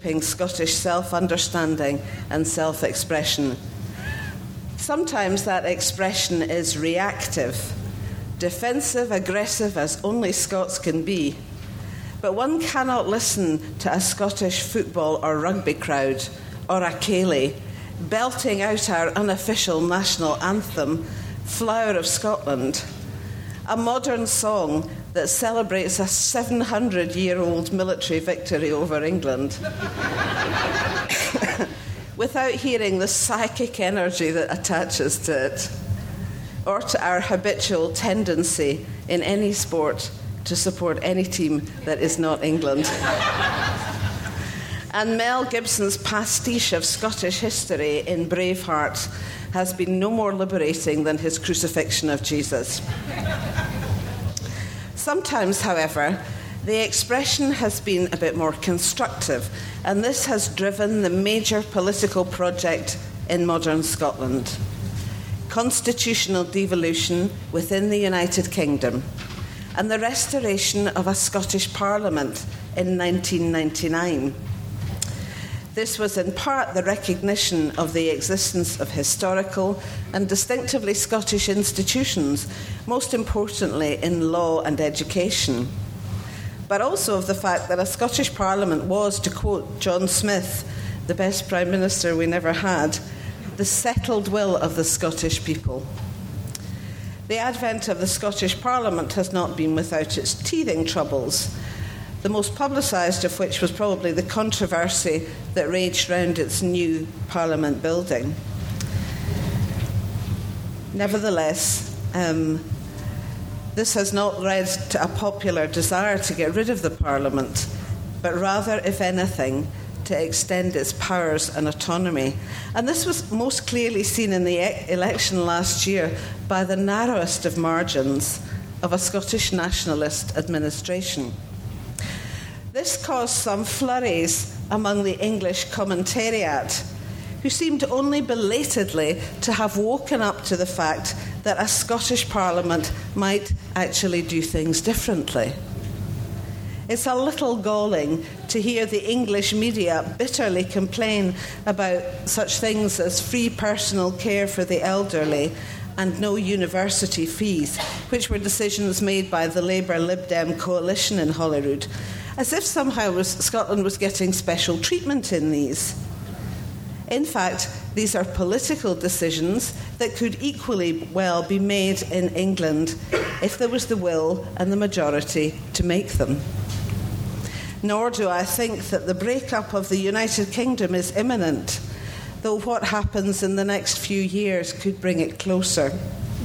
shaping Scottish self-understanding and self-expression. Sometimes that expression is reactive, defensive, aggressive as only Scots can be. But one cannot listen to a Scottish football or rugby crowd or a ceilidh belting out our unofficial national anthem, Flower of Scotland, a modern song that celebrates a 700-year-old military victory over England, without hearing the psychic energy that attaches to it, or to our habitual tendency in any sport to support any team that is not England. And Mel Gibson's pastiche of Scottish history in Braveheart has been no more liberating than his crucifixion of Jesus. Sometimes, however, the expression has been a bit more constructive, and this has driven the major political project in modern Scotland: constitutional devolution within the United Kingdom and the restoration of a Scottish Parliament in 1999. This was in part the recognition of the existence of historical and distinctively Scottish institutions, most importantly in law and education, but also of the fact that a Scottish Parliament was, to quote John Smith, the best Prime Minister we never had, the settled will of the Scottish people. The advent of the Scottish Parliament has not been without its teething troubles, the most publicised of which was probably the controversy that raged round its new Parliament building. Nevertheless, this has not led to a popular desire to get rid of the Parliament, but rather, if anything, to extend its powers and autonomy. And this was most clearly seen in the election last year by the narrowest of margins of a Scottish nationalist administration. This caused some flurries among the English commentariat, who seemed only belatedly to have woken up to the fact that a Scottish Parliament might actually do things differently. It's a little galling to hear the English media bitterly complain about such things as free personal care for the elderly and no university fees, which were decisions made by the Labour-Lib Dem coalition in Holyrood, as if somehow Scotland was getting special treatment in these. In fact, these are political decisions that could equally well be made in England if there was the will and the majority to make them. Nor do I think that the breakup of the United Kingdom is imminent, though what happens in the next few years could bring it closer.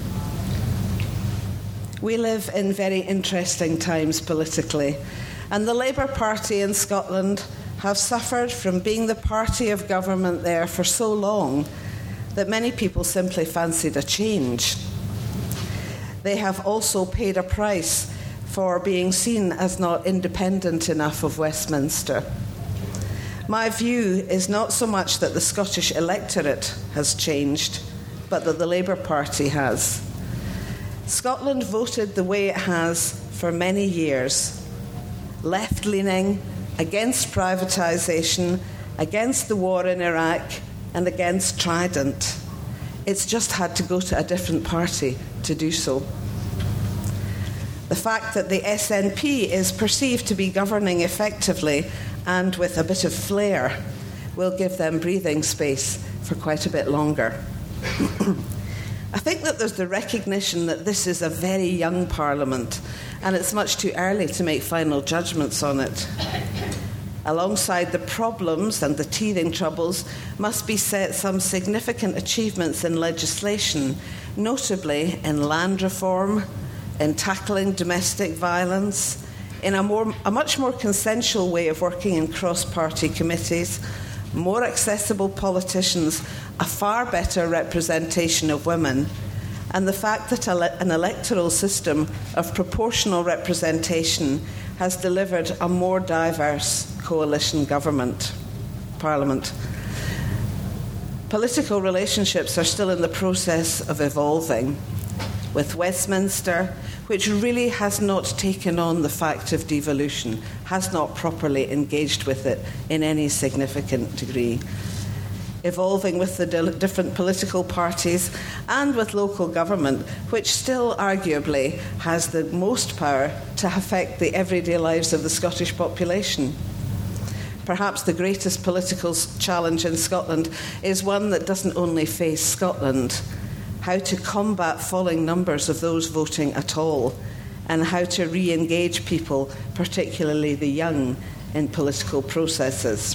We live in very interesting times politically, and the Labour Party in Scotland have suffered from being the party of government there for so long that many people simply fancied a change. They have also paid a price for being seen as not independent enough of Westminster. My view is not so much that the Scottish electorate has changed, but that the Labour Party has. Scotland voted the way it has for many years, left-leaning, against privatisation, against the war in Iraq, and against Trident. It's just had to go to a different party to do so. The fact that the SNP is perceived to be governing effectively and with a bit of flair will give them breathing space for quite a bit longer. I think that there's the recognition that this is a very young Parliament and it's much too early to make final judgments on it. Alongside the problems and the teething troubles must be set some significant achievements in legislation, notably in land reform, in tackling domestic violence, in a much more consensual way of working in cross-party committees, more accessible politicians, a far better representation of women, and the fact that an electoral system of proportional representation has delivered a more diverse coalition parliament. Political relationships are still in the process of evolving. with Westminster, which really has not taken on the fact of devolution, has not properly engaged with it in any significant degree. Evolving with the different political parties and with local government, which still arguably has the most power to affect the everyday lives of the Scottish population. Perhaps the greatest political challenge in Scotland is one that doesn't only face Scotland: how to combat falling numbers of those voting at all, and how to re-engage people, particularly the young, in political processes.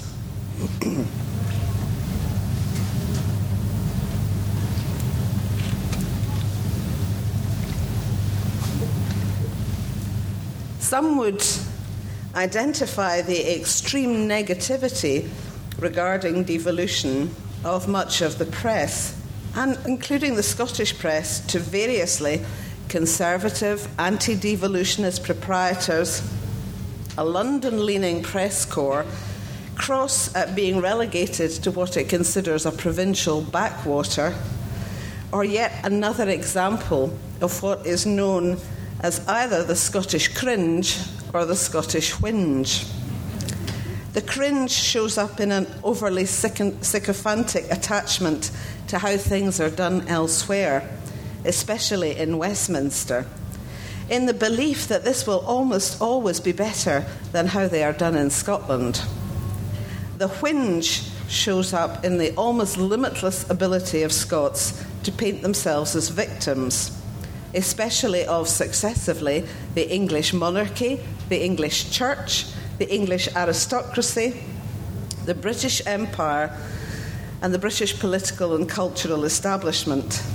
Some would identify the extreme negativity regarding devolution of much of the press, and including the Scottish press, to variously conservative, anti-devolutionist proprietors, a London-leaning press corps, cross at being relegated to what it considers a provincial backwater, or yet another example of what is known as either the Scottish cringe or the Scottish whinge. The cringe shows up in an overly sycophantic attachment to how things are done elsewhere, especially in Westminster, in the belief that this will almost always be better than how they are done in Scotland. The whinge shows up in the almost limitless ability of Scots to paint themselves as victims, especially of successively the English monarchy, the English church, the English aristocracy, the British Empire, and the British political and cultural establishment.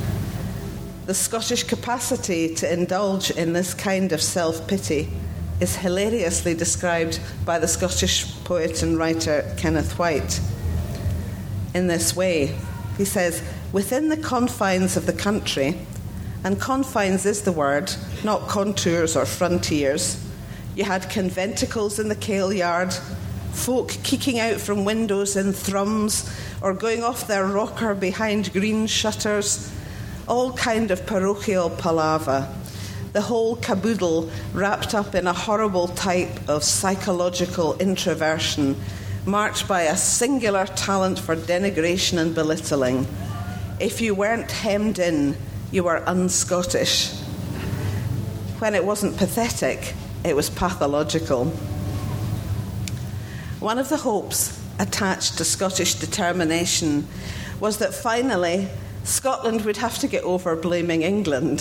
The Scottish capacity to indulge in this kind of self-pity is hilariously described by the Scottish poet and writer Kenneth White in this way. He says, "Within the confines of the country," and confines is the word, not contours or frontiers, you had conventicles in the Kale Yard, folk keeking out from windows in thrums or going off their rocker behind green shutters, all kind of parochial palaver, the whole caboodle wrapped up in a horrible type of psychological introversion, marked by a singular talent for denigration and belittling. If you weren't hemmed in, you were un-Scottish. When it wasn't pathetic, it was pathological. One of the hopes attached to Scottish determination was that finally Scotland would have to get over blaming England.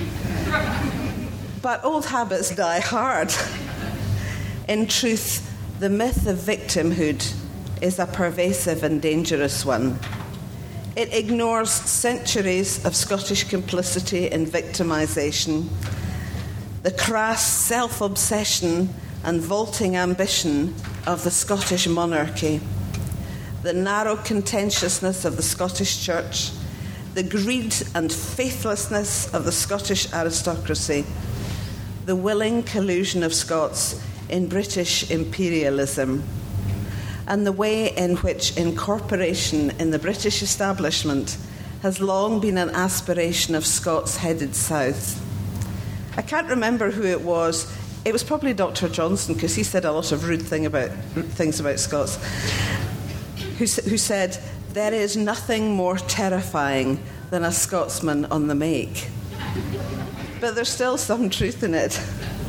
But old habits die hard. In truth, the myth of victimhood is a pervasive and dangerous one. It ignores centuries of Scottish complicity in victimisation, the crass self-obsession and vaulting ambition of the Scottish monarchy, the narrow contentiousness of the Scottish Church, the greed and faithlessness of the Scottish aristocracy, the willing collusion of Scots in British imperialism, and the way in which incorporation in the British establishment has long been an aspiration of Scots headed south. I can't remember who it was. It was probably Dr. Johnson, because he said a lot of rude things about Scots, who said, "There is nothing more terrifying than a Scotsman on the make." But there's still some truth in it.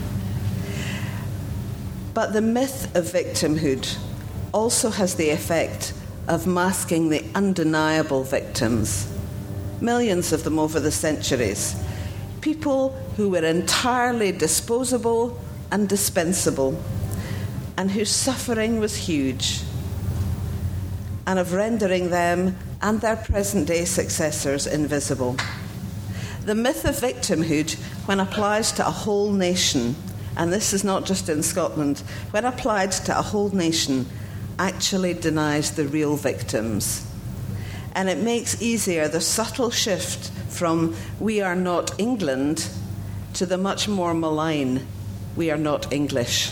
But the myth of victimhood also has the effect of masking the undeniable victims, millions of them over the centuries, people who were entirely disposable and dispensable, and whose suffering was huge, and of rendering them and their present-day successors invisible. The myth of victimhood, when applied to a whole nation, and this is not just in Scotland, when applied to a whole nation, actually denies the real victims. And it makes easier the subtle shift from "we are not England" to the much more malign "we are not English."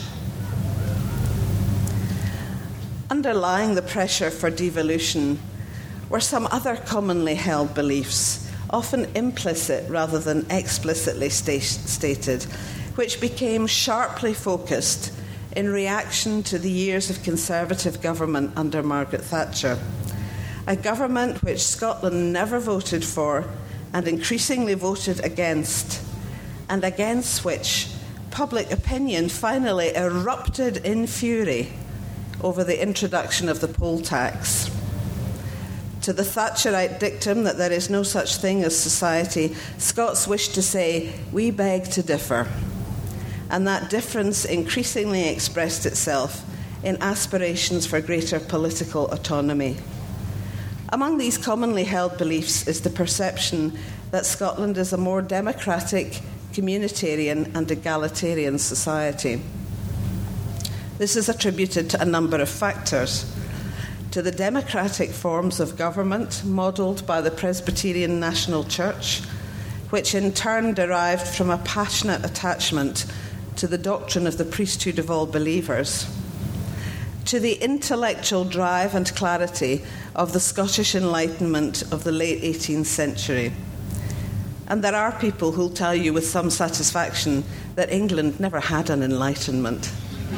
Underlying the pressure for devolution were some other commonly held beliefs often implicit rather than explicitly stated, which became sharply focused in reaction to the years of Conservative government under Margaret Thatcher, a government which Scotland never voted for and increasingly voted against, and against which public opinion finally erupted in fury over the introduction of the poll tax. To the Thatcherite dictum that there is no such thing as society, Scots wish to say, we beg to differ. And that difference increasingly expressed itself in aspirations for greater political autonomy. Among these commonly held beliefs is the perception that Scotland is a more democratic, communitarian and egalitarian society. This is attributed to a number of factors. To the democratic forms of government modelled by the Presbyterian National Church, which in turn derived from a passionate attachment to the doctrine of the priesthood of all believers. To the intellectual drive and clarity of the Scottish Enlightenment of the late 18th century. And there are people who'll tell you with some satisfaction that England never had an Enlightenment.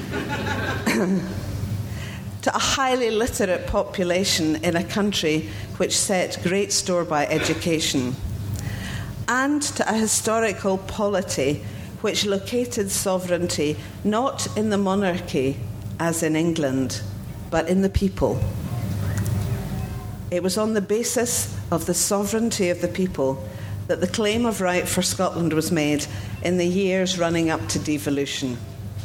To a highly literate population in a country which set great store by education. And to a historical polity which located sovereignty not in the monarchy, as in England, but in the people. It was on the basis of the sovereignty of the people that the claim of right for Scotland was made in the years running up to devolution.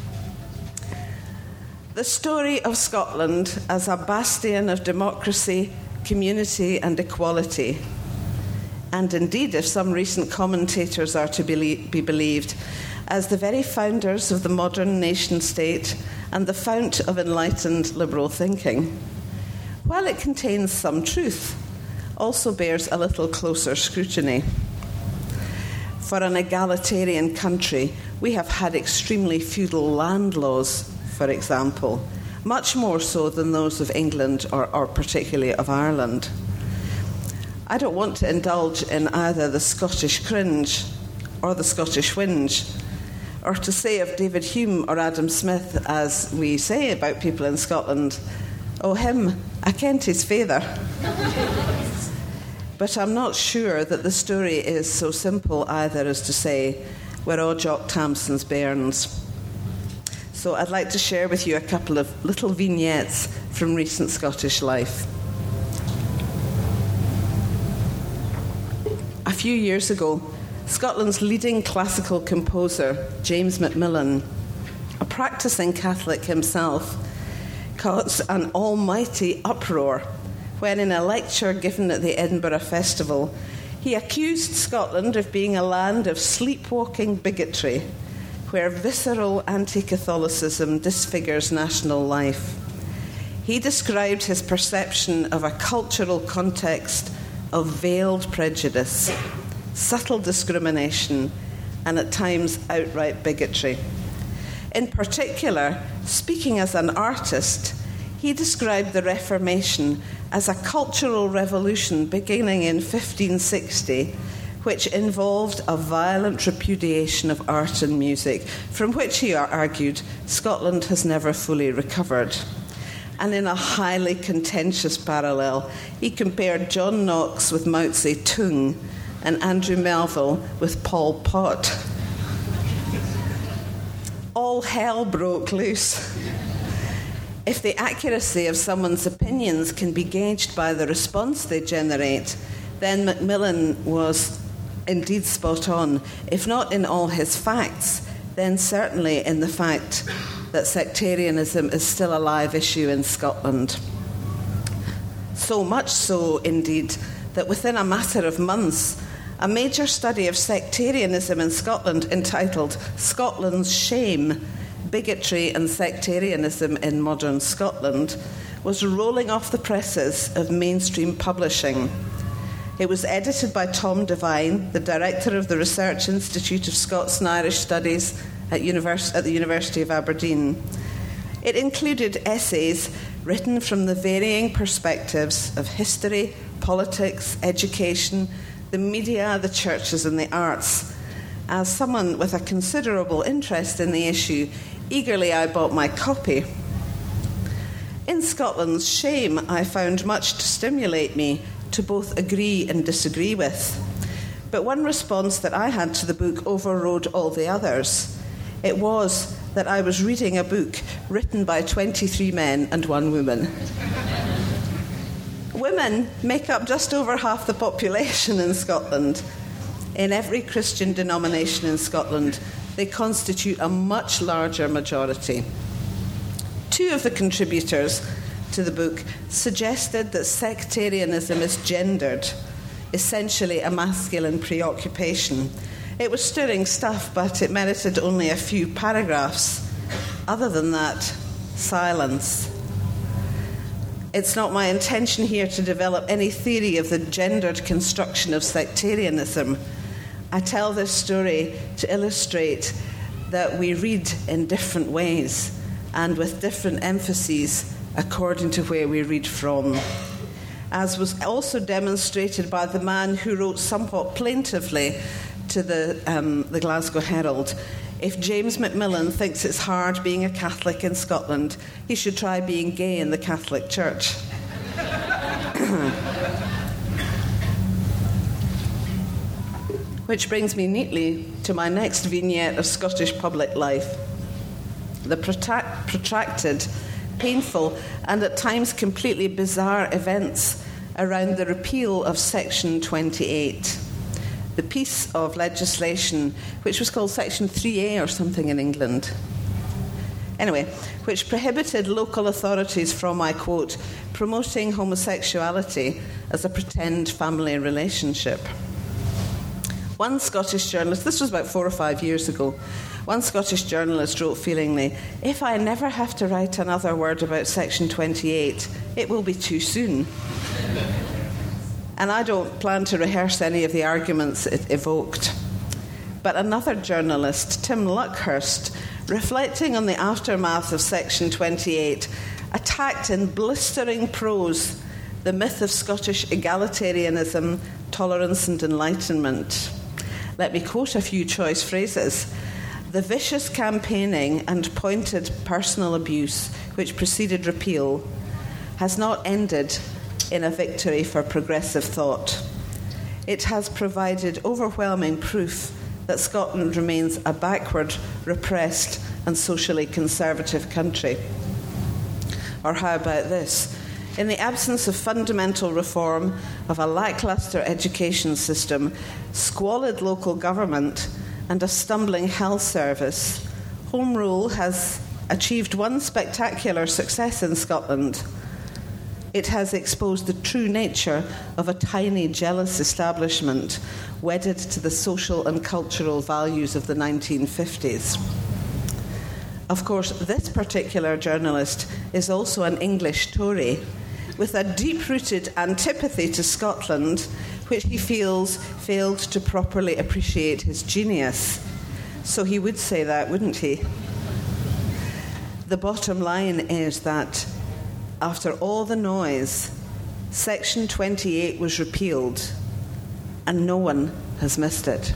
The story of Scotland as a bastion of democracy, community and equality, and indeed, if some recent commentators are to be believed, as the very founders of the modern nation-state and the fount of enlightened liberal thinking, while it contains some truth, also bears a little closer scrutiny. For an egalitarian country, we have had extremely feudal land laws, for example, much more so than those of England or particularly of Ireland. I don't want to indulge in either the Scottish cringe or the Scottish whinge, or to say of David Hume or Adam Smith, as we say about people in Scotland, "Oh, him, I kent his father." But I'm not sure that the story is so simple either as to say, we're all Jock Tamson's bairns. So I'd like to share with you a couple of little vignettes from recent Scottish life. A few years ago, Scotland's leading classical composer, James Macmillan, a practicing Catholic himself, caused an almighty uproar when, in a lecture given at the Edinburgh Festival, he accused Scotland of being a land of sleepwalking bigotry, where visceral anti-Catholicism disfigures national life. He described his perception of a cultural context of veiled prejudice, subtle discrimination, and at times outright bigotry. In particular, speaking as an artist, he described the Reformation as a cultural revolution beginning in 1560, which involved a violent repudiation of art and music, from which he argued Scotland has never fully recovered. And in a highly contentious parallel, he compared John Knox with Mao Zedong and Andrew Melville with Pol Pot. All hell broke loose. If the accuracy of someone's opinions can be gauged by the response they generate, then Macmillan was indeed spot on, if not in all his facts, then certainly in the fact that sectarianism is still a live issue in Scotland. So much so, indeed, that within a matter of months, a major study of sectarianism in Scotland entitled Scotland's Shame, Bigotry and Sectarianism in Modern Scotland was rolling off the presses of mainstream publishing. It was edited by Tom Devine, the director of the Research Institute of Scots and Irish Studies at the University of Aberdeen. It included essays written from the varying perspectives of history, politics, education, the media, the churches and the arts. As someone with a considerable interest in the issue, eagerly I bought my copy. In Scotland's Shame, I found much to stimulate me to both agree and disagree with. But one response that I had to the book overrode all the others. It was that I was reading a book written by 23 men and 1 woman. Women make up just over half the population in Scotland. In every Christian denomination in Scotland, they constitute a much larger majority. 2 of the contributors to the book suggested that sectarianism is gendered, essentially a masculine preoccupation. It was stirring stuff, but it merited only a few paragraphs. Other than that, silence. It's not my intention here to develop any theory of the gendered construction of sectarianism. I tell this story to illustrate that we read in different ways and with different emphases according to where we read from. As was also demonstrated by the man who wrote somewhat plaintively to the Glasgow Herald, if James Macmillan thinks it's hard being a Catholic in Scotland, he should try being gay in the Catholic Church. Which brings me neatly to my next vignette of Scottish public life. The protracted, painful, and at times completely bizarre events around the repeal of Section 28, the piece of legislation which was called Section 3A or something in England. Anyway, which prohibited local authorities from, I quote, promoting homosexuality as a pretend family relationship. One Scottish journalist, this was about 4 or 5 years ago, one Scottish journalist wrote feelingly, "If I never have to write another word about Section 28, it will be too soon." And I don't plan to rehearse any of the arguments it evoked. But another journalist, Tim Luckhurst, reflecting on the aftermath of Section 28, attacked in blistering prose the myth of Scottish egalitarianism, tolerance and enlightenment. Let me quote a few choice phrases. "The vicious campaigning and pointed personal abuse which preceded repeal has not ended in a victory for progressive thought. It has provided overwhelming proof that Scotland remains a backward, repressed and socially conservative country." Or how about this? "In the absence of fundamental reform, of a lacklustre education system, squalid local government and a stumbling health service, Home Rule has achieved one spectacular success in Scotland. It has exposed the true nature of a tiny, jealous establishment wedded to the social and cultural values of the 1950s. Of course, this particular journalist is also an English Tory with a deep-rooted antipathy to Scotland, which he feels failed to properly appreciate his genius. So he would say that, wouldn't he? The bottom line is that after all the noise, Section 28 was repealed, and no one has missed it.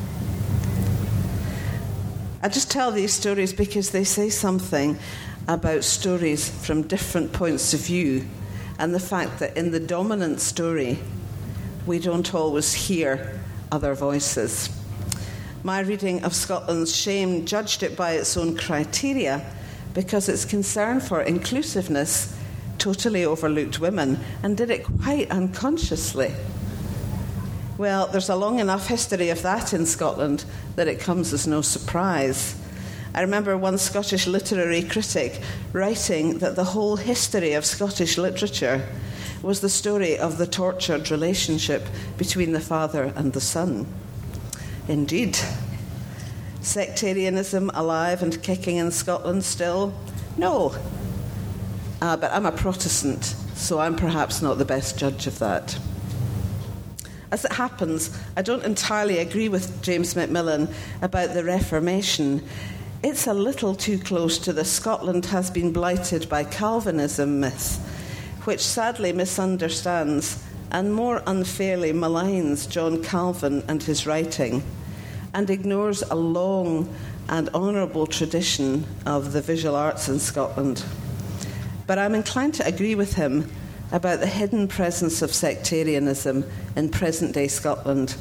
I just tell these stories because they say something about stories from different points of view, and the fact that in the dominant story, we don't always hear other voices. My reading of Scotland's Shame judged it by its own criteria because its concern for inclusiveness totally overlooked women and did it quite unconsciously. Well, there's a long enough history of that in Scotland that it comes as no surprise. I remember one Scottish literary critic writing that the whole history of Scottish literature was the story of the tortured relationship between the father and the son. Indeed. Sectarianism alive and kicking in Scotland still? No. But I'm a Protestant, so I'm perhaps not the best judge of that. As it happens, I don't entirely agree with James Macmillan about the Reformation. It's a little too close to the Scotland has been blighted by Calvinism myth, which sadly misunderstands and more unfairly maligns John Calvin and his writing, and ignores a long and honourable tradition of the visual arts in Scotland. But I'm inclined to agree with him about the hidden presence of sectarianism in present-day Scotland.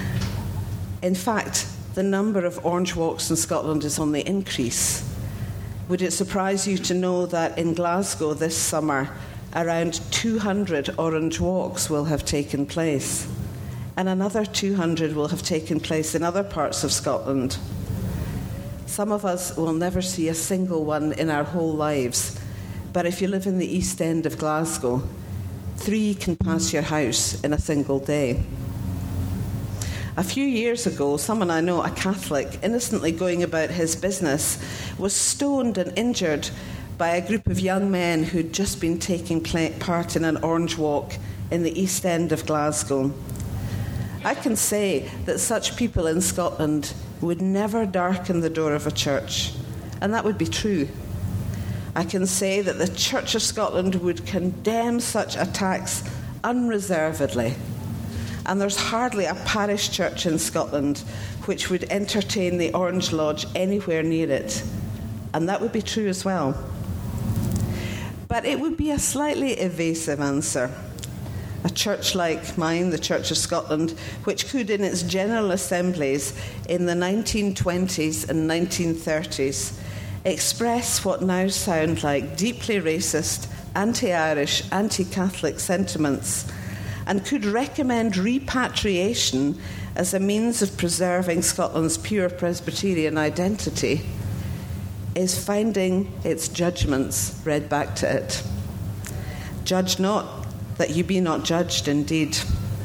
In fact, the number of orange walks in Scotland is on the increase. Would it surprise you to know that in Glasgow this summer, around 200 orange walks will have taken place, and another 200 will have taken place in other parts of Scotland? Some of us will never see a single one in our whole lives, but if you live in the East End of Glasgow, 3 can pass your house in a single day. A few years ago, someone I know, a Catholic, innocently going about his business, was stoned and injured by a group of young men who'd just been taking part in an orange walk in the East End of Glasgow. I can say that such people in Scotland would never darken the door of a church, and that would be true. I can say that the Church of Scotland would condemn such attacks unreservedly. And there's hardly a parish church in Scotland which would entertain the Orange Lodge anywhere near it. And that would be true as well. But it would be a slightly evasive answer. A church like mine, the Church of Scotland, which could in its general assemblies in the 1920s and 1930s express what now sound like deeply racist, anti-Irish, anti-Catholic sentiments, and could recommend repatriation as a means of preserving Scotland's pure Presbyterian identity, is finding its judgments read back to it. Judge not, that you be not judged indeed.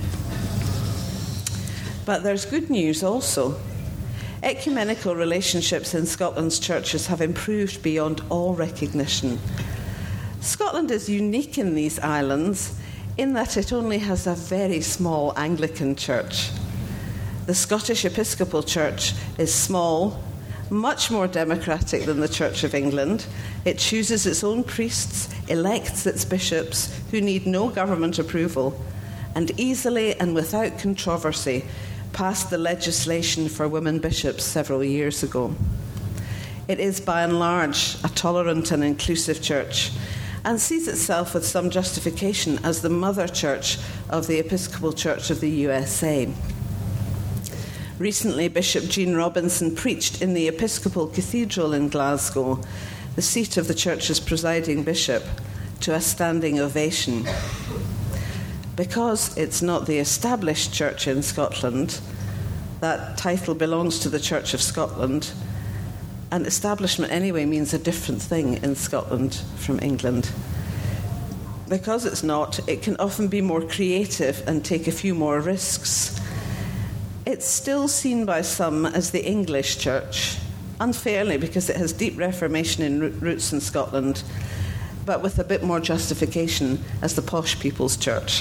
But there's good news also. Ecumenical relationships in Scotland's churches have improved beyond all recognition. Scotland is unique in these islands in that it only has a very small Anglican church. The Scottish Episcopal Church is small, much more democratic than the Church of England. It chooses its own priests, elects its bishops, who need no government approval, and easily and without controversy passed the legislation for women bishops several years ago. It is by and large a tolerant and inclusive church, and sees itself with some justification as the mother church of the Episcopal Church of the USA. Recently, Bishop Jean Robinson preached in the Episcopal Cathedral in Glasgow, the seat of the church's presiding bishop, to a standing ovation. Because it's not the established church in Scotland, that title belongs to the Church of Scotland, and establishment anyway means a different thing in Scotland from England. Because it's not, it can often be more creative and take a few more risks. It's still seen by some as the English church, unfairly because it has deep Reformation roots in Scotland, but with a bit more justification as the posh people's church.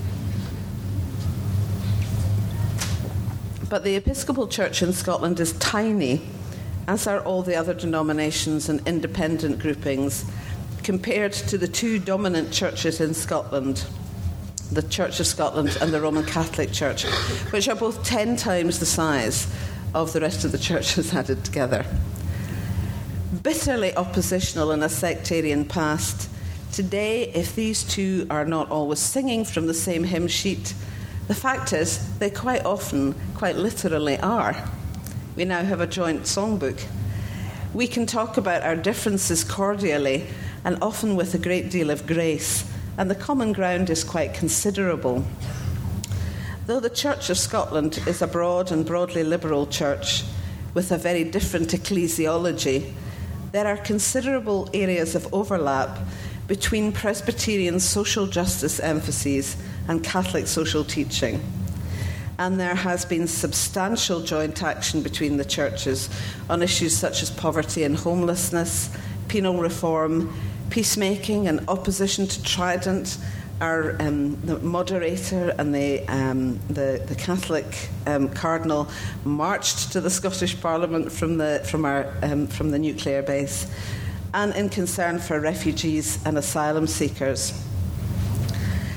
But the Episcopal Church in Scotland is tiny, as are all the other denominations and independent groupings, compared to the 2 dominant churches in Scotland, the Church of Scotland and the Roman Catholic Church, which are both 10 times the size of the rest of the churches added together. Bitterly oppositional in a sectarian past, today, if these 2 are not always singing from the same hymn sheet, the fact is they quite often, quite literally are. We now have a joint songbook. We can talk about our differences cordially and often with a great deal of grace, and the common ground is quite considerable. Though the Church of Scotland is a broad and broadly liberal church with a very different ecclesiology, there are considerable areas of overlap between Presbyterian social justice emphases and Catholic social teaching. And there has been substantial joint action between the churches on issues such as poverty and homelessness, penal reform, peacemaking and opposition to Trident. Our the moderator and the Catholic cardinal marched to the Scottish Parliament from the nuclear base, and in concern for refugees and asylum seekers.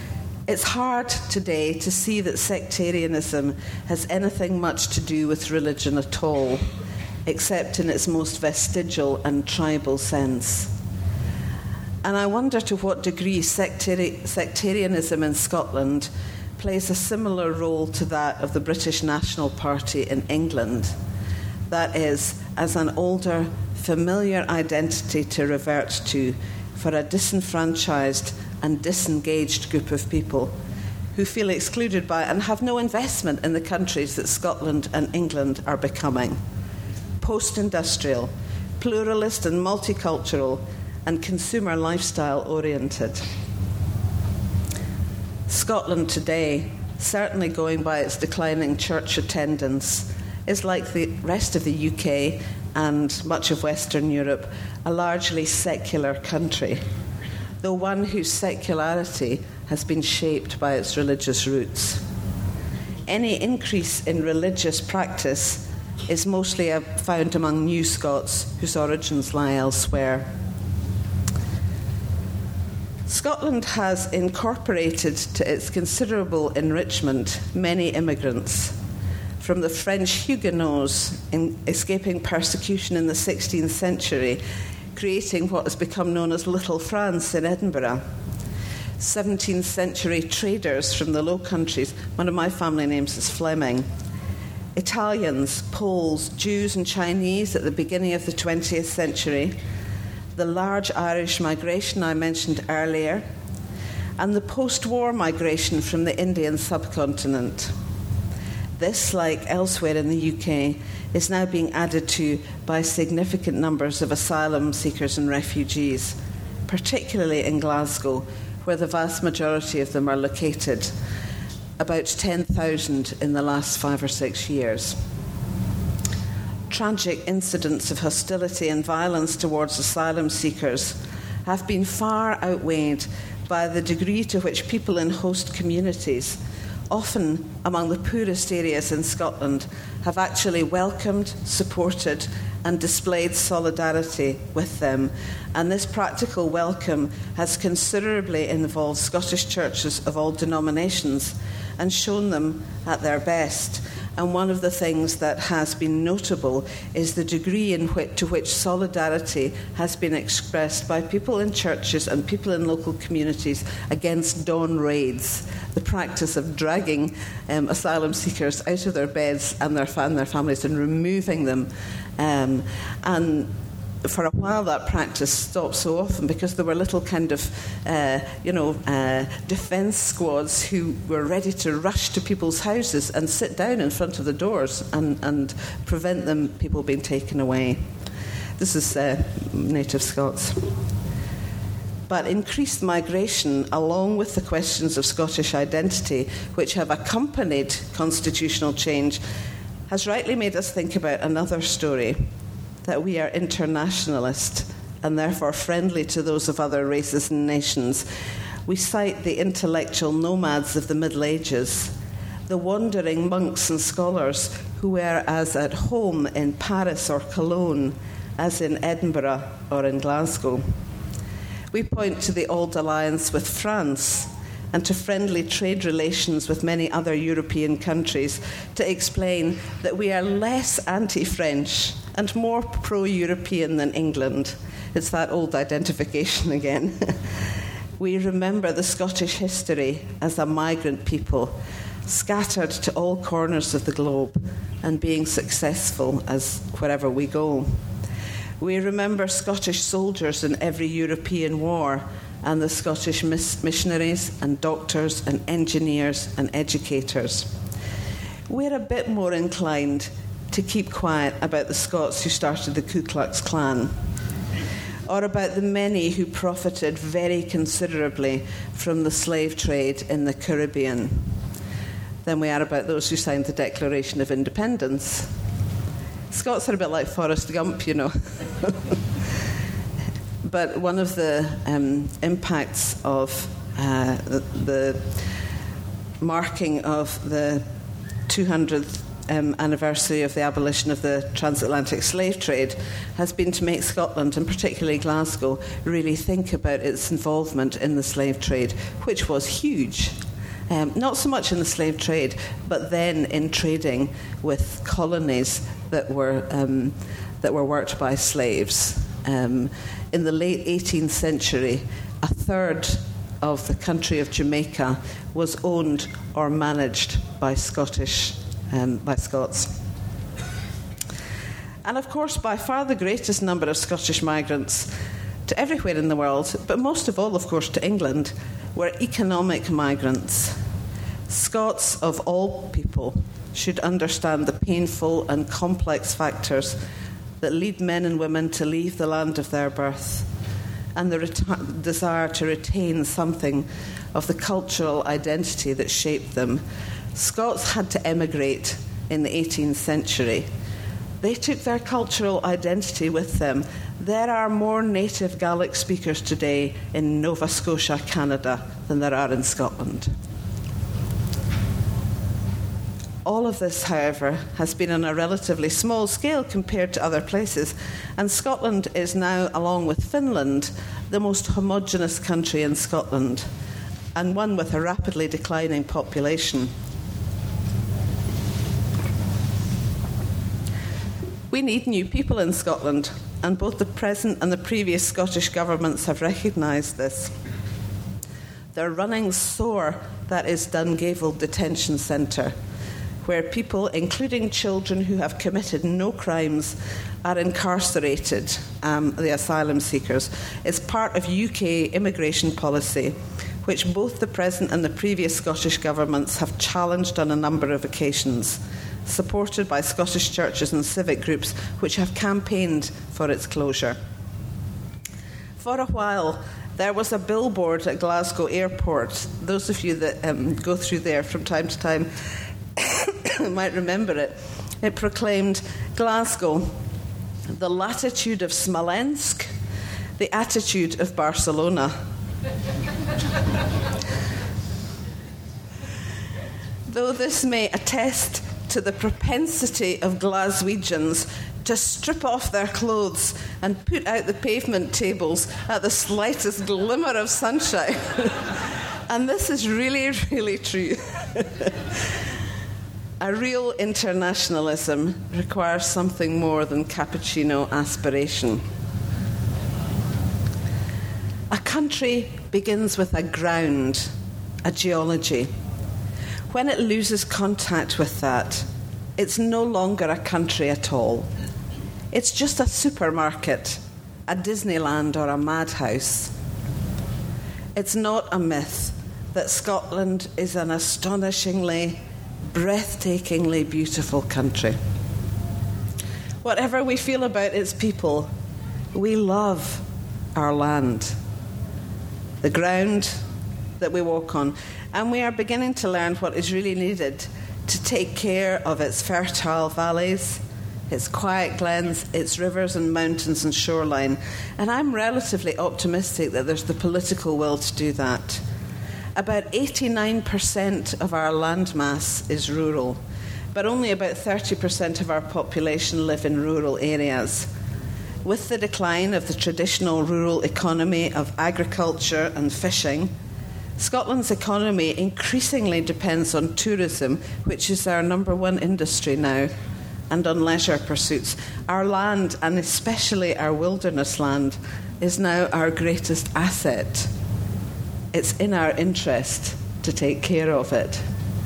It's hard today to see that sectarianism has anything much to do with religion at all, except in its most vestigial and tribal sense. And I wonder to what degree sectarianism in Scotland plays a similar role to that of the British National Party in England. That is, as an older, familiar identity to revert to for a disenfranchised and disengaged group of people who feel excluded by and have no investment in the countries that Scotland and England are becoming. Post-industrial, pluralist and multicultural, and consumer lifestyle oriented. Scotland today, certainly going by its declining church attendance, is like the rest of the UK and much of Western Europe, a largely secular country, though one whose secularity has been shaped by its religious roots. Any increase in religious practice is mostly found among New Scots whose origins lie elsewhere. Scotland has incorporated to its considerable enrichment many immigrants, from the French Huguenots escaping persecution in the 16th century, creating what has become known as Little France in Edinburgh. 17th century traders from the Low Countries, one of my family names is Fleming, Italians, Poles, Jews and Chinese at the beginning of the 20th century, the large Irish migration I mentioned earlier, and the post-war migration from the Indian subcontinent. This, like elsewhere in the UK, is now being added to by significant numbers of asylum seekers and refugees, particularly in Glasgow, where the vast majority of them are located, about 10,000 in the last 5 or 6 years. Tragic incidents of hostility and violence towards asylum seekers have been far outweighed by the degree to which people in host communities, often among the poorest areas in Scotland, have actually welcomed, supported and displayed solidarity with them. And this practical welcome has considerably involved Scottish churches of all denominations and shown them at their best. And one of the things that has been notable is the degree to which solidarity has been expressed by people in churches and people in local communities against dawn raids, the practice of dragging asylum seekers out of their beds and their families and removing them. And for a while that practice stopped so often because there were little kind of, defence squads who were ready to rush to people's houses and sit down in front of the doors and prevent people being taken away. This is native Scots. But increased migration, along with the questions of Scottish identity, which have accompanied constitutional change, has rightly made us think about another story, that we are internationalist and therefore friendly to those of other races and nations. We cite the intellectual nomads of the Middle Ages, the wandering monks and scholars who were as at home in Paris or Cologne as in Edinburgh or in Glasgow. We point to the old alliance with France and to friendly trade relations with many other European countries to explain that we are less anti-French and more pro-European than England. It's that old identification again. We remember the Scottish history as a migrant people, scattered to all corners of the globe and being successful as wherever we go. We remember Scottish soldiers in every European war and the Scottish missionaries and doctors and engineers and educators. We're a bit more inclined to keep quiet about the Scots who started the Ku Klux Klan, or about the many who profited very considerably from the slave trade in the Caribbean, than we are about those who signed the Declaration of Independence. Scots are a bit like Forrest Gump, you know. But one of the impacts of the marking of the 200th anniversary of the abolition of the transatlantic slave trade has been to make Scotland, and particularly Glasgow, really think about its involvement in the slave trade, which was huge. not so much in the slave trade, but then in trading with colonies that were worked by slaves. In the late 18th century, a third of the country of Jamaica was owned or managed by Scots. And of course, by far the greatest number of Scottish migrants to everywhere in the world, but most of all, of course, to England, were economic migrants. Scots, of all people, should understand the painful and complex factors that lead men and women to leave the land of their birth, and the desire to retain something of the cultural identity that shaped them. Scots had to emigrate in the 18th century. They took their cultural identity with them. There are more native Gaelic speakers today in Nova Scotia, Canada, than there are in Scotland. All of this, however, has been on a relatively small scale compared to other places, and Scotland is now, along with Finland, the most homogenous country in Scotland, and one with a rapidly declining population. We need new people in Scotland, and both the present and the previous Scottish governments have recognised this. They're running SOAR, that is Dungavel Detention Centre, where people, including children who have committed no crimes, are incarcerated, the asylum seekers. It's part of UK immigration policy, which both the present and the previous Scottish governments have challenged on a number of occasions, supported by Scottish churches and civic groups which have campaigned for its closure. For a while, there was a billboard at Glasgow Airport. Those of you that go through there from time to time might remember it. It proclaimed, "Glasgow, the latitude of Smolensk, the attitude of Barcelona." Though this may attest to the propensity of Glaswegians to strip off their clothes and put out the pavement tables at the slightest glimmer of sunshine. And this is really, really true. A real internationalism requires something more than cappuccino aspiration. A country begins with a ground, a geology. When it loses contact with that, it's no longer a country at all. It's just a supermarket, a Disneyland, or a madhouse. It's not a myth that Scotland is an astonishingly, breathtakingly beautiful country. Whatever we feel about its people, we love our land, the ground that we walk on, and we are beginning to learn what is really needed to take care of its fertile valleys, its quiet glens, its rivers and mountains and shoreline. And I'm relatively optimistic that there's the political will to do that. About 89% of our landmass is rural, but only about 30% of our population live in rural areas. With the decline of the traditional rural economy of agriculture and fishing, Scotland's economy increasingly depends on tourism, which is our number one industry now, and on leisure pursuits. Our land, and especially our wilderness land, is now our greatest asset. It's in our interest to take care of it.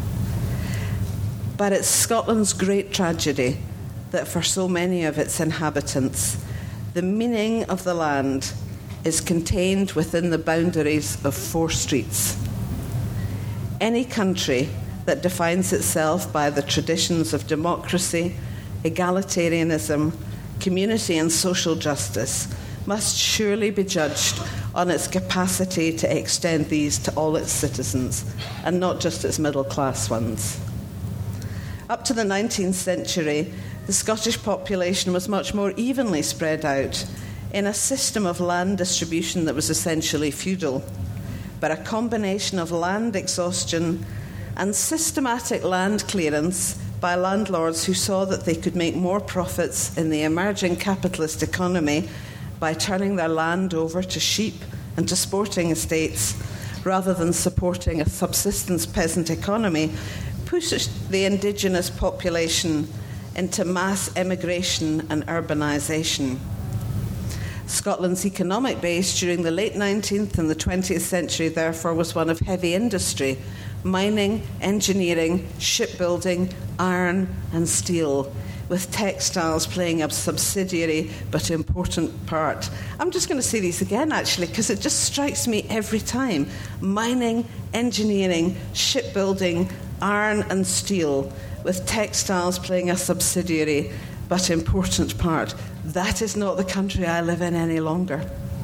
But it's Scotland's great tragedy that for so many of its inhabitants, the meaning of the land is contained within the boundaries of 4 streets. Any country that defines itself by the traditions of democracy, egalitarianism, community and social justice must surely be judged on its capacity to extend these to all its citizens, and not just its middle-class ones. Up to the 19th century, the Scottish population was much more evenly spread out in a system of land distribution that was essentially feudal, but a combination of land exhaustion and systematic land clearance by landlords who saw that they could make more profits in the emerging capitalist economy by turning their land over to sheep and to sporting estates, rather than supporting a subsistence peasant economy, pushed the indigenous population into mass emigration and urbanisation. Scotland's economic base during the late 19th and the 20th century, therefore, was one of heavy industry: mining, engineering, shipbuilding, iron and steel, with textiles playing a subsidiary but important part. I'm just going to say these again, actually, because it just strikes me every time. Mining, engineering, shipbuilding, iron and steel, with textiles playing a subsidiary but important part. That is not the country I live in any longer.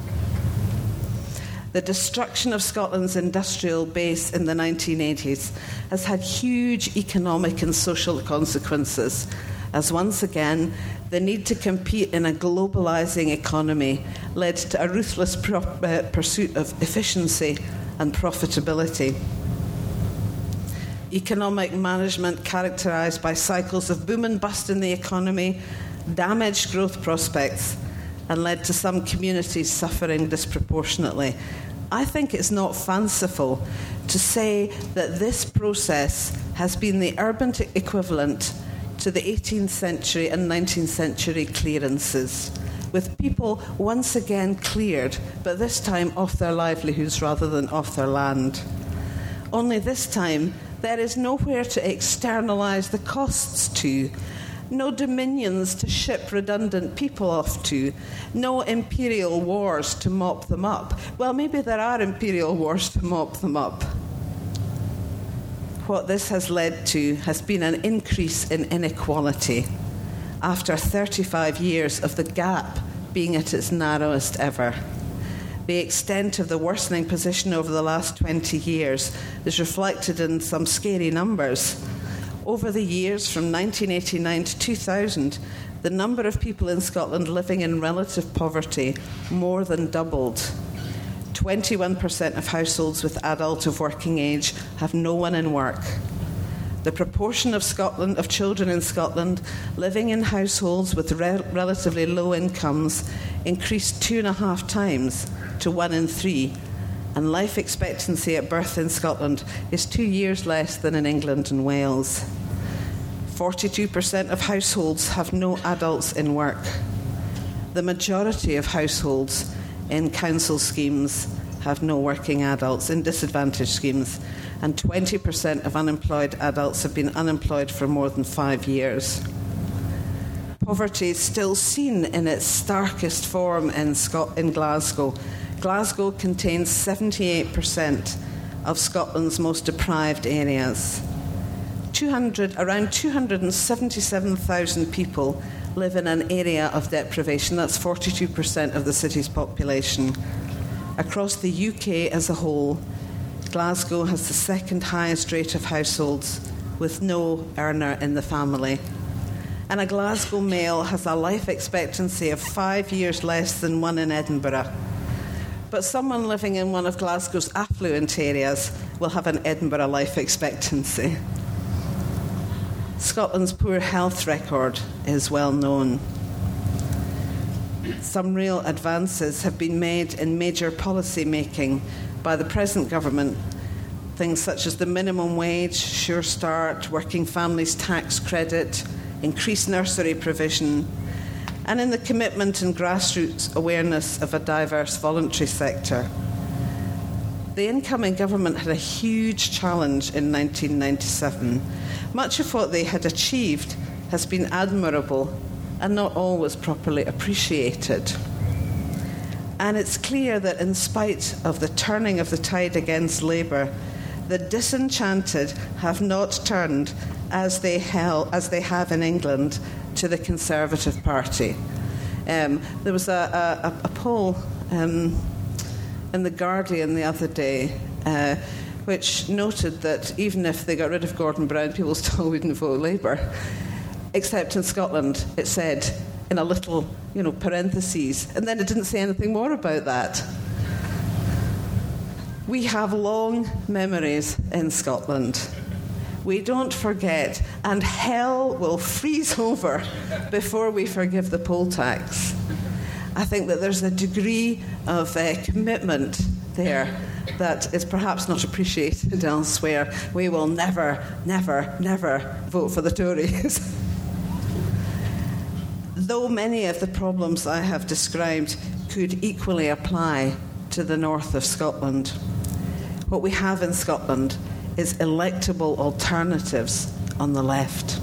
The destruction of Scotland's industrial base in the 1980s has had huge economic and social consequences, as once again the need to compete in a globalising economy led to a ruthless pursuit of efficiency and profitability. Economic management characterised by cycles of boom and bust in the economy damaged growth prospects and led to some communities suffering disproportionately. I think it's not fanciful to say that this process has been the urban equivalent to the 18th century and 19th century clearances, with people once again cleared, but this time off their livelihoods rather than off their land. Only this time, there is nowhere to externalise the costs to, no dominions to ship redundant people off to, no imperial wars to mop them up. Well, maybe there are imperial wars to mop them up. What this has led to has been an increase in inequality after 35 years of the gap being at its narrowest ever. The extent of the worsening position over the last 20 years is reflected in some scary numbers. Over the years from 1989 to 2000, the number of people in Scotland living in relative poverty more than doubled. 21% of households with adults of working age have no one in work. The proportion of children in Scotland living in households with relatively low incomes increased 2.5 times to 1 in 3, and life expectancy at birth in Scotland is 2 years less than in England and Wales. 42% of households have no adults in work. The majority of households in council schemes have no working adults, in disadvantaged schemes, and 20% of unemployed adults have been unemployed for more than 5 years. Poverty is still seen in its starkest form in Glasgow. Glasgow contains 78% of Scotland's most deprived areas. Around 277,000 people live in an area of deprivation. That's 42% of the city's population. Across the UK as a whole, Glasgow has the second highest rate of households with no earner in the family. And a Glasgow male has a life expectancy of 5 years less than one in Edinburgh. But someone living in one of Glasgow's affluent areas will have an Edinburgh life expectancy. Scotland's poor health record is well known. Some real advances have been made in major policy making by the present government, things such as the minimum wage, Sure Start, Working Families Tax Credit, increased nursery provision, and in the commitment and grassroots awareness of a diverse voluntary sector. The incoming government had a huge challenge in 1997. Much of what they had achieved has been admirable and not always properly appreciated. And it's clear that in spite of the turning of the tide against Labour, the disenchanted have not turned, as they have in England, to the Conservative Party. There was a poll in The Guardian the other day which noted that even if they got rid of Gordon Brown, people still wouldn't vote Labour. Except in Scotland, it said in a little, parentheses, and then it didn't say anything more about that. We have long memories in Scotland. We don't forget, and hell will freeze over before we forgive the poll tax. I think that there's a degree of commitment there that is perhaps not appreciated elsewhere. We will never, never, never vote for the Tories. Though many of the problems I have described could equally apply to the north of Scotland, what we have in Scotland is electable alternatives on the left.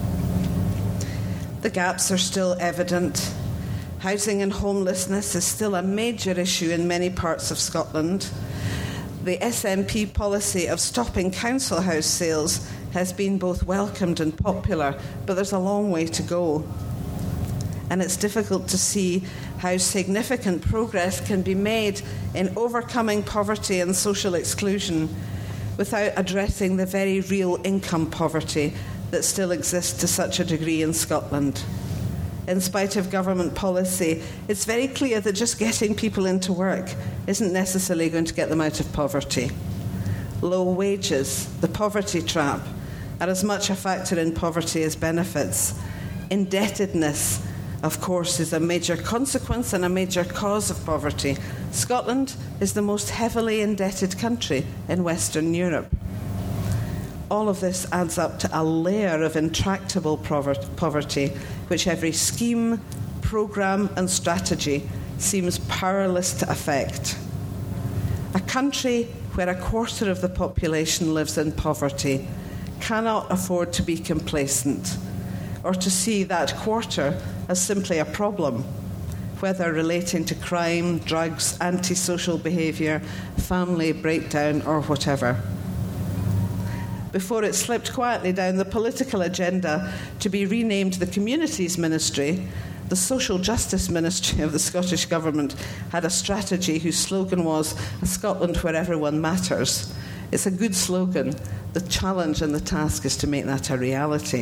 The gaps are still evident. Housing and homelessness is still a major issue in many parts of Scotland. The SNP policy of stopping council house sales has been both welcomed and popular, but there's a long way to go. And it's difficult to see how significant progress can be made in overcoming poverty and social exclusion without addressing the very real income poverty that still exists to such a degree in Scotland. In spite of government policy, it's very clear that just getting people into work isn't necessarily going to get them out of poverty. Low wages, the poverty trap, are as much a factor in poverty as benefits. Indebtedness, of course, is a major consequence and a major cause of poverty. Scotland is the most heavily indebted country in Western Europe. All of this adds up to a layer of intractable poverty, which every scheme, programme and strategy seems powerless to affect. A country where a quarter of the population lives in poverty cannot afford to be complacent or to see that quarter as simply a problem, whether relating to crime, drugs, antisocial behaviour, family breakdown or whatever. Before it slipped quietly down the political agenda to be renamed the Communities Ministry, the Social Justice Ministry of the Scottish Government had a strategy whose slogan was "A Scotland where everyone matters." It's a good slogan. The challenge and the task is to make that a reality.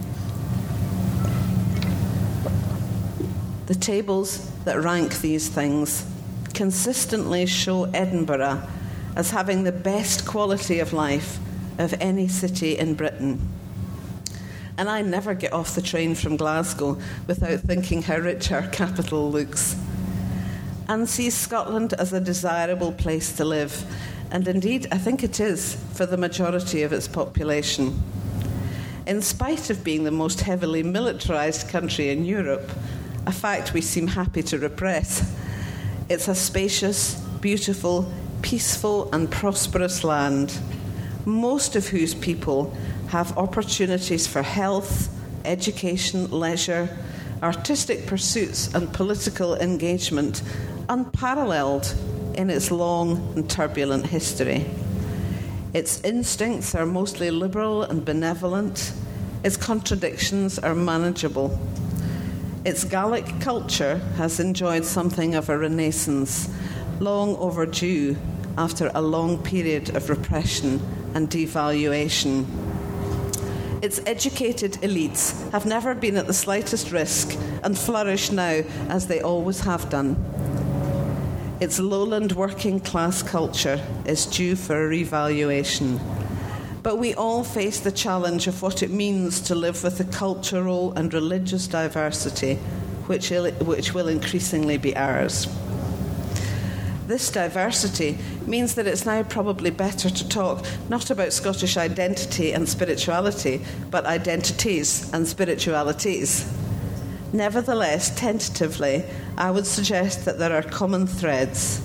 The tables that rank these things consistently show Edinburgh as having the best quality of life of any city in Britain. And I never get off the train from Glasgow without thinking how rich our capital looks, and sees Scotland as a desirable place to live. And indeed, I think it is for the majority of its population. In spite of being the most heavily militarised country in Europe, a fact we seem happy to repress, it's a spacious, beautiful, peaceful and prosperous land, most of whose people have opportunities for health, education, leisure, artistic pursuits and political engagement unparalleled in its long and turbulent history. Its instincts are mostly liberal and benevolent. Its contradictions are manageable. Its Gaelic culture has enjoyed something of a renaissance, long overdue after a long period of repression and devaluation. Its educated elites have never been at the slightest risk and flourish now as they always have done. Its lowland working class culture is due for a revaluation. But we all face the challenge of what it means to live with the cultural and religious diversity which will increasingly be ours. This diversity means that it's now probably better to talk not about Scottish identity and spirituality, but identities and spiritualities. Nevertheless, tentatively, I would suggest that there are common threads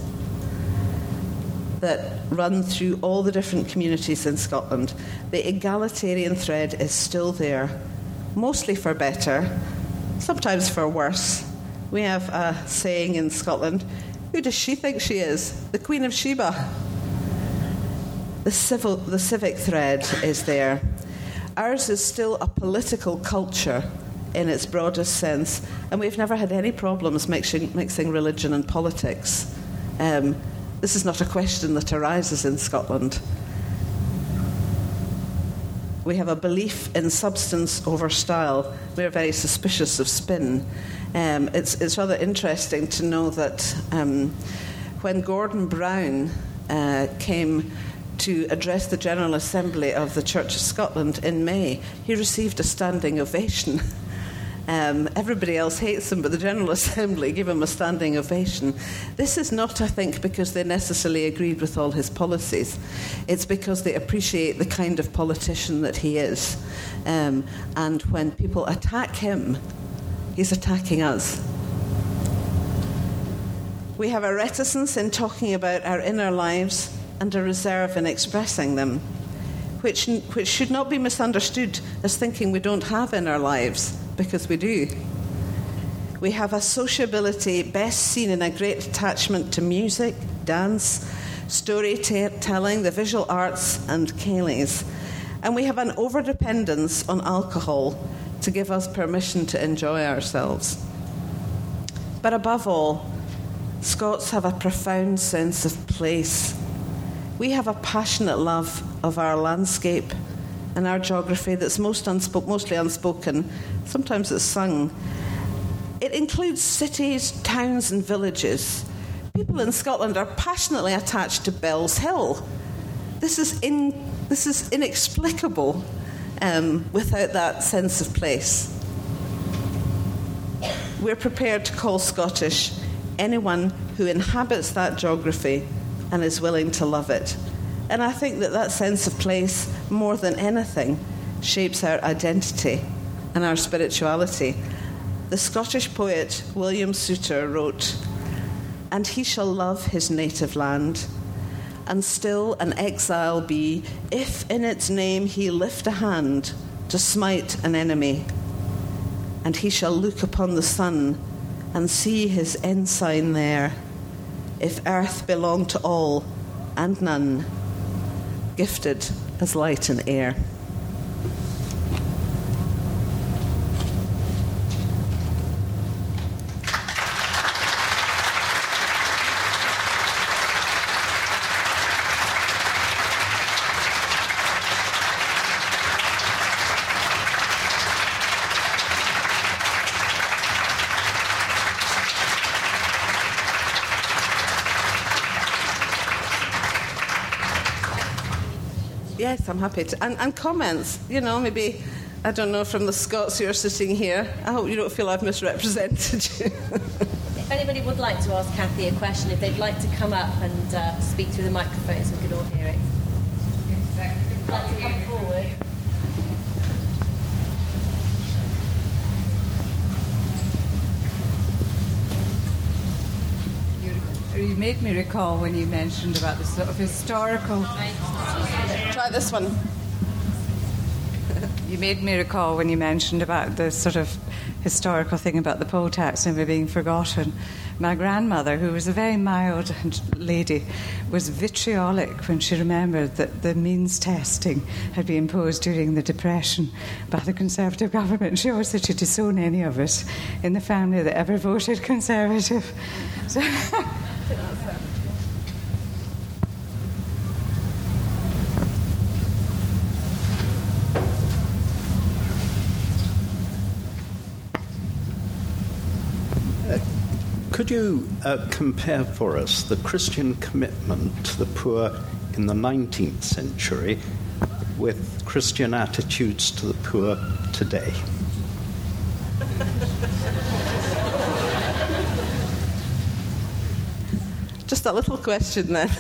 that run through all the different communities in Scotland. The egalitarian thread is still there, mostly for better, sometimes for worse. We have a saying in Scotland, who does she think she is? The Queen of Sheba. The civic thread is there. Ours is still a political culture in its broadest sense, and we've never had any problems mixing religion and politics. This is not a question that arises in Scotland. We have a belief in substance over style. We're very suspicious of spin. It's rather interesting to know that when Gordon Brown came to address the General Assembly of the Church of Scotland in May, he received a standing ovation. Everybody else hates him, but the General Assembly gave him a standing ovation. This is not, I think, because they necessarily agreed with all his policies. It's because they appreciate the kind of politician that he is. And when people attack him, he's attacking us. We have a reticence in talking about our inner lives and a reserve in expressing them, which should not be misunderstood as thinking we don't have inner lives, because we do. We have a sociability best seen in a great attachment to music, dance, storytelling, the visual arts, and ceilidhs. And we have an overdependence on alcohol to give us permission to enjoy ourselves. But above all, Scots have a profound sense of place. We have a passionate love of our landscape and our geography that's mostly unspoken. Sometimes it's sung. It includes cities, towns and villages. People in Scotland are passionately attached to Bell's Hill. This is inexplicable without that sense of place. We're prepared to call Scottish anyone who inhabits that geography and is willing to love it. And I think that sense of place, more than anything, shapes our identity and our spirituality. The Scottish poet William Souter wrote, "And he shall love his native land, and still an exile be, if in its name he lift a hand to smite an enemy. And he shall look upon the sun and see his ensign there, if earth belong to all and none, gifted as light and air." Yes, I'm happy to. And comments, maybe, I don't know, from the Scots who are sitting here. I hope you don't feel I've misrepresented you. If anybody would like to ask Cathy a question, if they'd like to come up and speak through the microphone so we could all hear it. If you'd like to come forward. You made me recall when you mentioned about the sort of historical... Try this one. You made me recall when you mentioned about the sort of historical thing about the poll tax never being forgotten. My grandmother, who was a very mild lady, was vitriolic when she remembered that the means testing had been imposed during the Depression by the Conservative government. She always said she'd disown any of us in the family that ever voted Conservative. So could you compare for us the Christian commitment to the poor in the 19th century with Christian attitudes to the poor today? Just a little question then.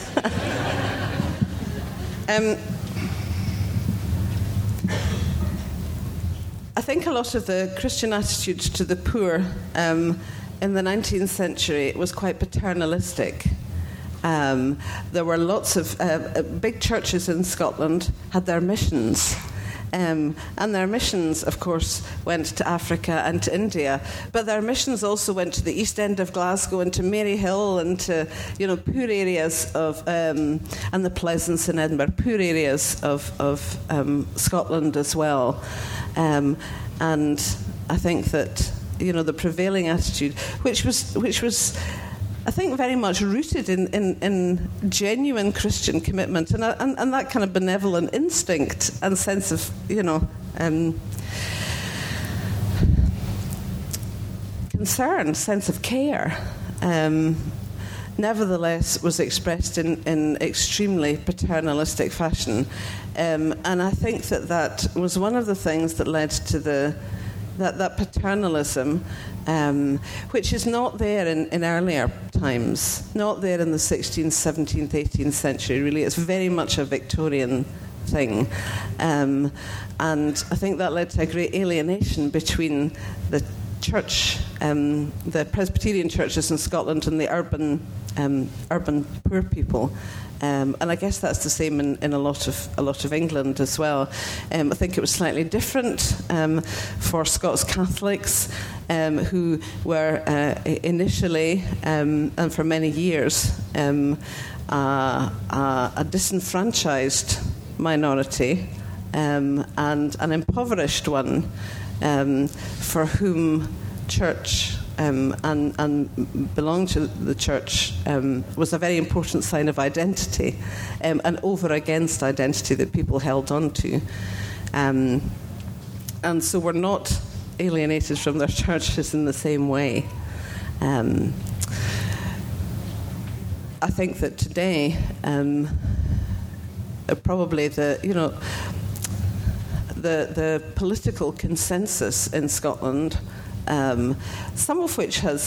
I think a lot of the Christian attitudes to the poor in the 19th century was quite paternalistic. There were lots of big churches in Scotland had their missions. And their missions, of course, went to Africa and to India. But their missions also went to the East End of Glasgow and to Maryhill and to, poor areas of, and the Pleasance in Edinburgh, poor areas of Scotland as well. And I think that, the prevailing attitude, which was I think very much rooted in genuine Christian commitment and that kind of benevolent instinct and sense of, concern, sense of care, nevertheless was expressed in extremely paternalistic fashion. And I think that was one of the things that led to the that paternalism, which is not there in earlier times, not there in the 16th, 17th, 18th century, really. It's very much a Victorian thing. And I think that led to a great alienation between the church, the Presbyterian churches in Scotland, and the urban poor people. And I guess that's the same in a lot of England as well. I think it was slightly different for Scots Catholics, who were initially and for many years a disenfranchised minority and an impoverished one, for whom church and belong to the church was a very important sign of identity, and over against identity that people held on to. And so we're not alienated from their churches in the same way. I think that today, probably the political consensus in Scotland, some of which has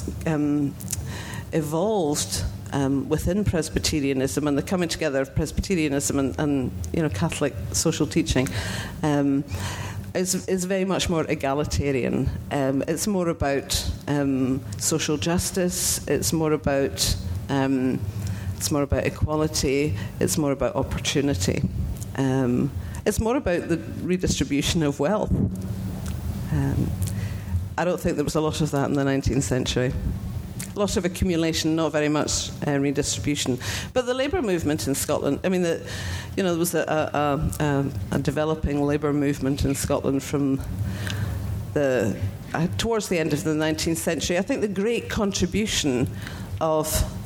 evolved within Presbyterianism and the coming together of Presbyterianism and Catholic social teaching, is very much more egalitarian. It's more about social justice. It's more about equality. It's more about opportunity. It's more about the redistribution of wealth. I don't think there was a lot of that in the 19th century. A lot of accumulation, not very much redistribution. But the labour movement in Scotland, I mean, there was a developing labour movement in Scotland from towards the end of the 19th century. I think the great contribution of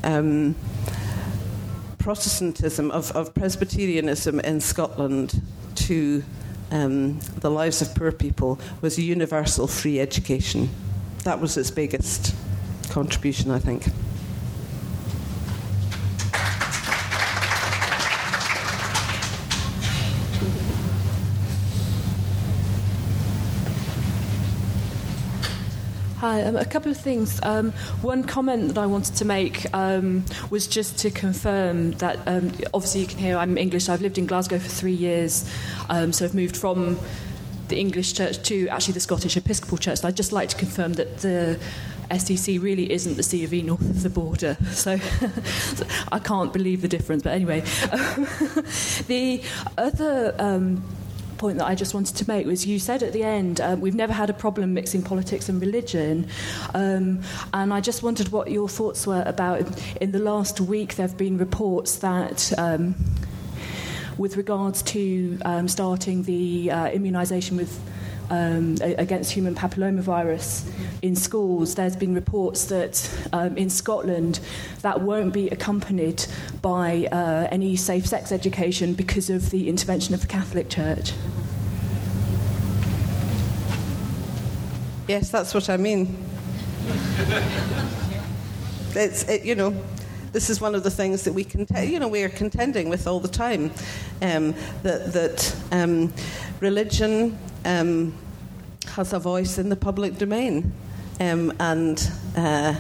Protestantism, of Presbyterianism in Scotland to the lives of poor people was universal free education. That was its biggest contribution, I think. Hi, a couple of things. One comment that I wanted to make was just to confirm that, obviously you can hear I'm English. I've lived in Glasgow for 3 years, so I've moved from the English church to actually the Scottish Episcopal Church. So I'd just like to confirm that the SEC really isn't the C of E north of the border. So I can't believe the difference. But anyway, the other point that I just wanted to make was you said at the end, we've never had a problem mixing politics and religion, and I just wondered what your thoughts were about, in the last week there have been reports that with regards to starting the immunisation with against human papillomavirus in schools, there's been reports that in Scotland that won't be accompanied by any safe sex education because of the intervention of the Catholic Church. Yes, that's what I mean. This is one of the things that we are contending with all the time, that religion has a voice in the public domain, and an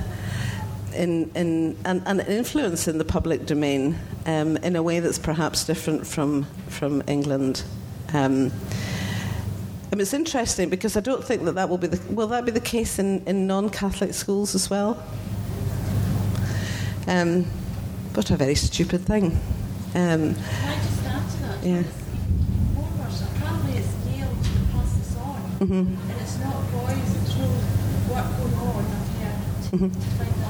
influence in the public domain in a way that's perhaps different from England. And it's interesting because I don't think that will be the case in non-Catholic schools as well. But a very stupid thing. Can I just add to that? Yeah. Apparently it's Yale to pass this on, and it's not boys, it's real work going on up here to find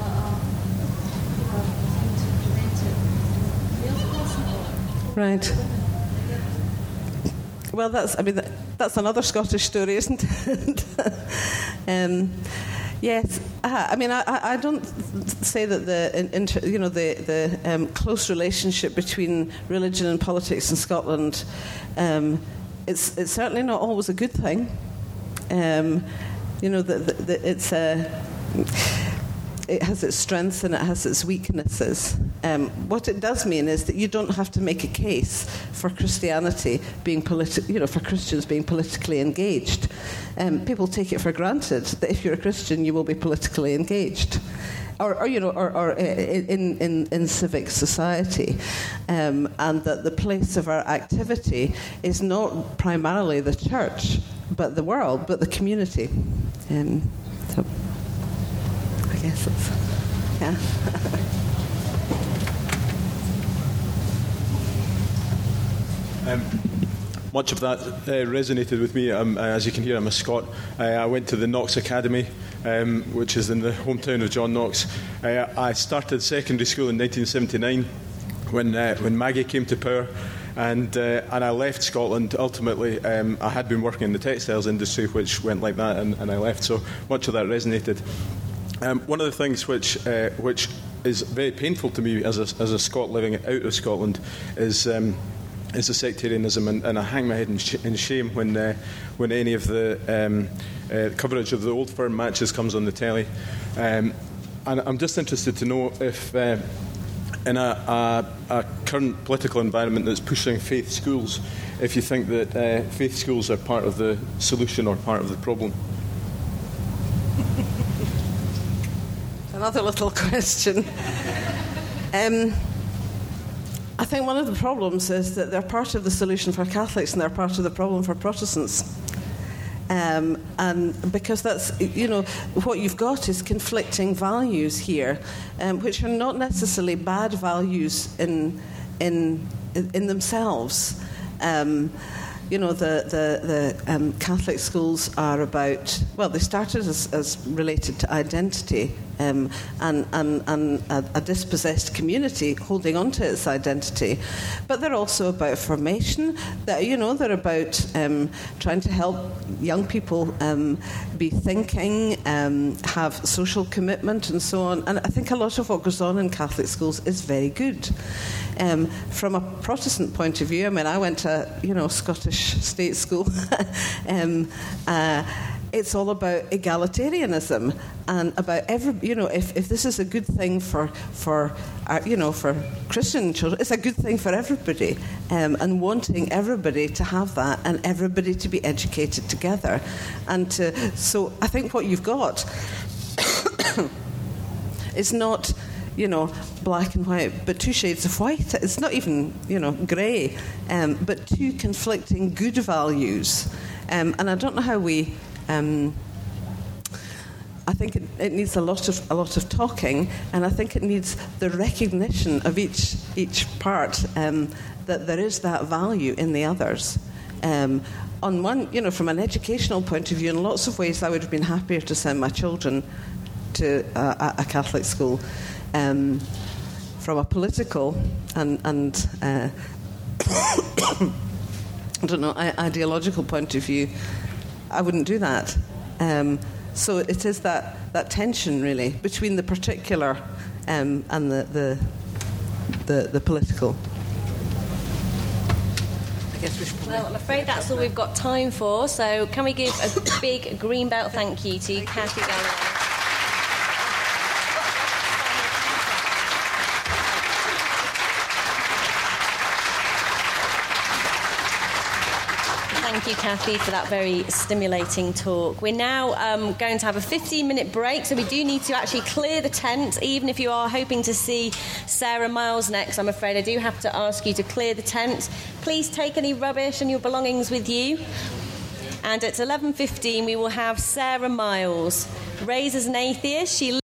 thing to prevent it. Yale's passing Right. Well, that's another Scottish story, isn't it? Yes, I don't say that the close relationship between religion and politics in Scotland, it's certainly not always a good thing. It's it has its strengths and it has its weaknesses. What it does mean is that you don't have to make a case for Christianity being for Christians being politically engaged. People take it for granted that if you're a Christian, you will be politically engaged, or in civic society, and that the place of our activity is not primarily the church, but the world, but the community. So I guess it's, yeah. Much of that resonated with me. As you can hear, I'm a Scot. I went to the Knox Academy, which is in the hometown of John Knox. I started secondary school in 1979 when Maggie came to power. And I left Scotland. Ultimately, I had been working in the textiles industry, which went like that, and I left. So much of that resonated. One of the things which is very painful to me as a Scot living out of Scotland is the sectarianism, and I hang my head in shame when any of the coverage of the Old Firm matches comes on the telly. And I'm just interested to know if, in a current political environment that's pushing faith schools, if you think that faith schools are part of the solution or part of the problem. Another little question. I think one of the problems is that they're part of the solution for Catholics and they're part of the problem for Protestants. And because that's, what you've got is conflicting values here, which are not necessarily bad values in themselves. The Catholic schools are about, they started as related to identity and a dispossessed community holding on to its identity, but they're also about formation. They're about trying to help young people be thinking, have social commitment, and so on. And I think a lot of what goes on in Catholic schools is very good. From a Protestant point of view, I went to Scottish state school. It's all about egalitarianism and about if this is a good thing for Christian children, it's a good thing for everybody, and wanting everybody to have that and everybody to be educated together, so I think what you've got is not black and white, but two shades of white. It's not even, grey, but two conflicting good values. And I don't know how we. I think it needs a lot of talking, and I think it needs the recognition of each part that there is that value in the others. On one, from an educational point of view, in lots of ways, I would have been happier to send my children to a Catholic school. From a political and ideological point of view, I wouldn't do that. So it is that tension really between the particular and the political. I guess we should. Well, I'm afraid that's all we've got time for. So can we give a big green belt thank you to Cathy Galloway? Thank you, Cathy, for that very stimulating talk. We're now going to have a 15-minute break, so we do need to actually clear the tent. Even if you are hoping to see Sarah Miles next, I'm afraid I do have to ask you to clear the tent. Please take any rubbish and your belongings with you. And at 11:15, we will have Sarah Miles. Raised as an atheist, she